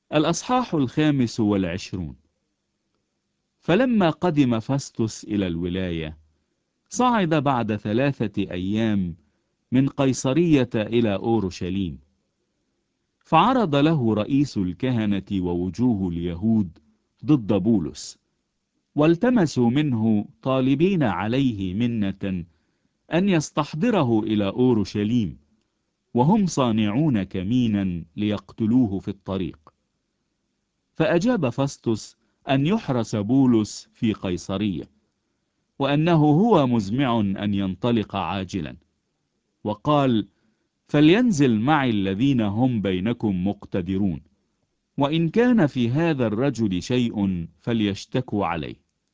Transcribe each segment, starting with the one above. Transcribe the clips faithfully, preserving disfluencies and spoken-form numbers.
الأصحاح الخامس والعشرون. فلما قدم فاستوس إلى الولاية، صعد بعد ثلاثة أيام من قيصرية إلى أورشليم، فعرض له رئيس الكهنة ووجوه اليهود ضد بولس، والتمسوا منه طالبين عليه منة أن يستحضره إلى أورشليم، وهم صانعون كمينا ليقتلوه في الطريق. فأجاب فاستوس أن يحرس بولس في قيصرية، وأنه هو مزمع أن ينطلق عاجلا، وقال: فلينزل معي الذين هم بينكم مقتدرون، وإن كان في هذا الرجل شيء فليشتكوا عليه.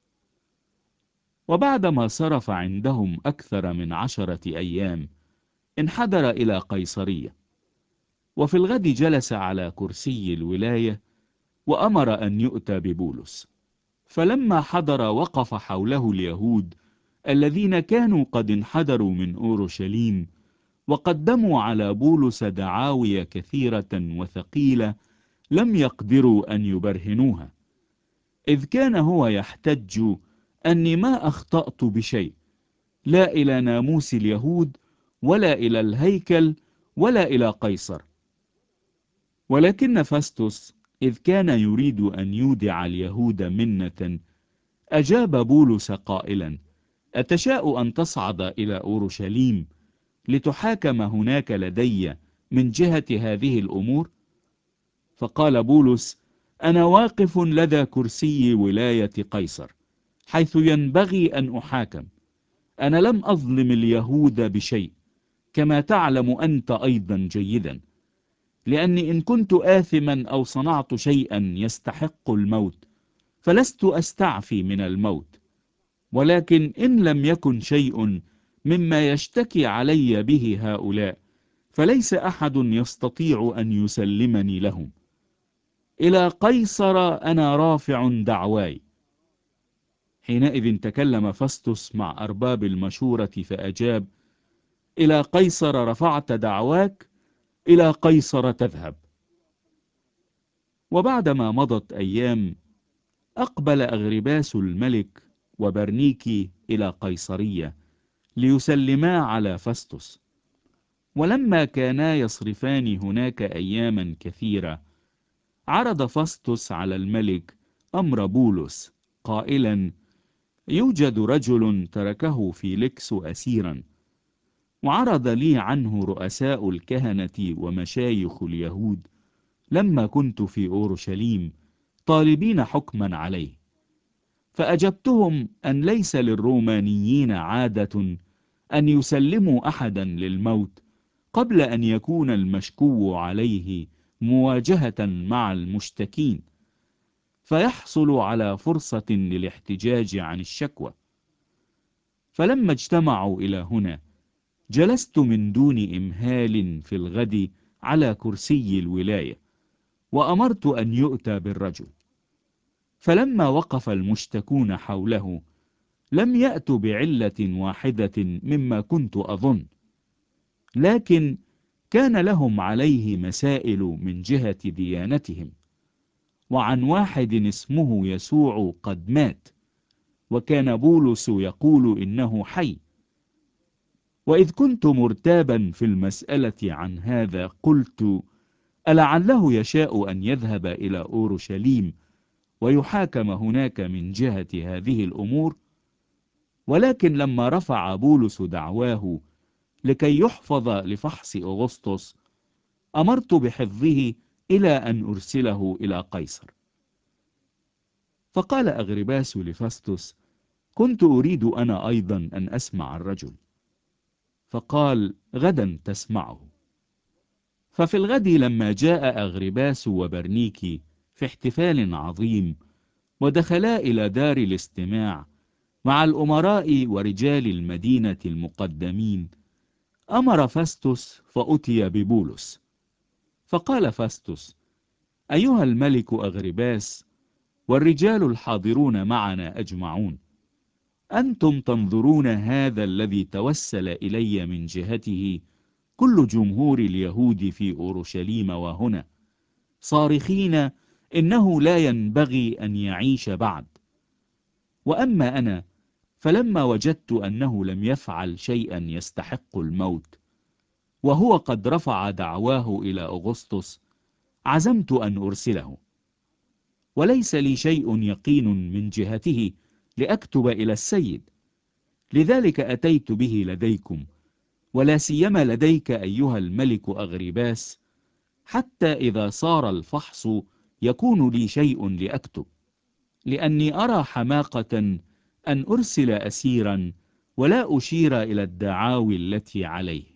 وبعدما صرف عندهم أكثر من عشرة أيام، انحدر إلى قيصرية، وفي الغد جلس على كرسي الولاية وأمر أن يؤتى ببولس. فلما حضر وقف حوله اليهود الذين كانوا قد انحدروا من أورشليم، وقدموا على بولس دعاوي كثيرة وثقيلة لم يقدروا أن يبرهنوها، إذ كان هو يحتج أني ما أخطأت بشيء، لا إلى ناموس اليهود ولا إلى الهيكل ولا إلى قيصر. ولكن فاستوس إذ كان يريد أن يودع اليهود منة، أجاب بولس قائلا: أتشاء أن تصعد إلى أورشليم لتحاكم هناك لدي من جهة هذه الأمور؟ فقال بولس: أنا واقف لدى كرسي ولاية قيصر، حيث ينبغي أن أحاكم. أنا لم أظلم اليهود بشيء، كما تعلم أنت أيضا جيدا، لأني إن كنت آثما أو صنعت شيئا يستحق الموت فلست أستعفي من الموت، ولكن إن لم يكن شيء مما يشتكي علي به هؤلاء فليس أحد يستطيع أن يسلمني لهم. إلى قيصر أنا رافع دعواي. حينئذ تكلم فاستوس مع أرباب المشورة فأجاب: إلى قيصر رفعت دعواك، إلى قيصر تذهب. وبعدما مضت أيام، أقبل أغرباس الملك وبرنيكي إلى قيصرية ليسلما على فاستوس. ولما كانا يصرفان هناك أياما كثيرة، عرض فاستوس على الملك أمر بولس قائلا: يوجد رجل تركه فيليكس أسيرا، وعرض لي عنه رؤساء الكهنة ومشايخ اليهود لما كنت في أورشليم طالبين حكما عليه. فأجبتهم أن ليس للرومانيين عادة أن يسلموا أحدا للموت قبل أن يكون المشكو عليه مواجهة مع المشتكين، فيحصل على فرصة للاحتجاج عن الشكوى. فلما اجتمعوا إلى هنا، جلست من دون إمهال في الغد على كرسي الولاية، وأمرت أن يؤتى بالرجل. فلما وقف المشتكون حوله، لم يأتوا بعلة واحدة مما كنت أظن، لكن كان لهم عليه مسائل من جهة ديانتهم. وعن واحد اسمه يسوع قد مات، وكان بولس يقول إنه حي. وإذ كنت مرتابا في المسألة عن هذا، قلت: ألعله يشاء أن يذهب إلى أورشليم ويحاكم هناك من جهة هذه الأمور؟ ولكن لما رفع بولس دعواه لكي يحفظ لفحص أغسطس، أمرت بحفظه إلى أن أرسله إلى قيصر. فقال أغرباس لفاستوس: كنت أريد أنا أيضا أن أسمع الرجل. فقال: غدا تسمعه. ففي الغد لما جاء أغرباس وبرنيكي في احتفال عظيم، ودخلا إلى دار الاستماع مع الأمراء ورجال المدينة المقدمين، أمر فاستوس فأتي ببولس. فقال فاستوس: أيها الملك أغرباس والرجال الحاضرون معنا أجمعون، أنتم تنظرون هذا الذي توسل إلي من جهته كل جمهور اليهود في أورشليم وهنا، صارخين إنه لا ينبغي أن يعيش بعد. وأما أنا فلما وجدت أنه لم يفعل شيئا يستحق الموت، وهو قد رفع دعواه إلى أغسطس، عزمت أن أرسله، وليس لي شيء يقين من جهته لأكتب إلى السيد، لذلك أتيت به لديكم، ولا سيما لديك أيها الملك أغرباس، حتى إذا صار الفحص يكون لي شيء لأكتب، لأني أرى حماقة أن أرسل أسيرا ولا أشير إلى الدعاوي التي عليه.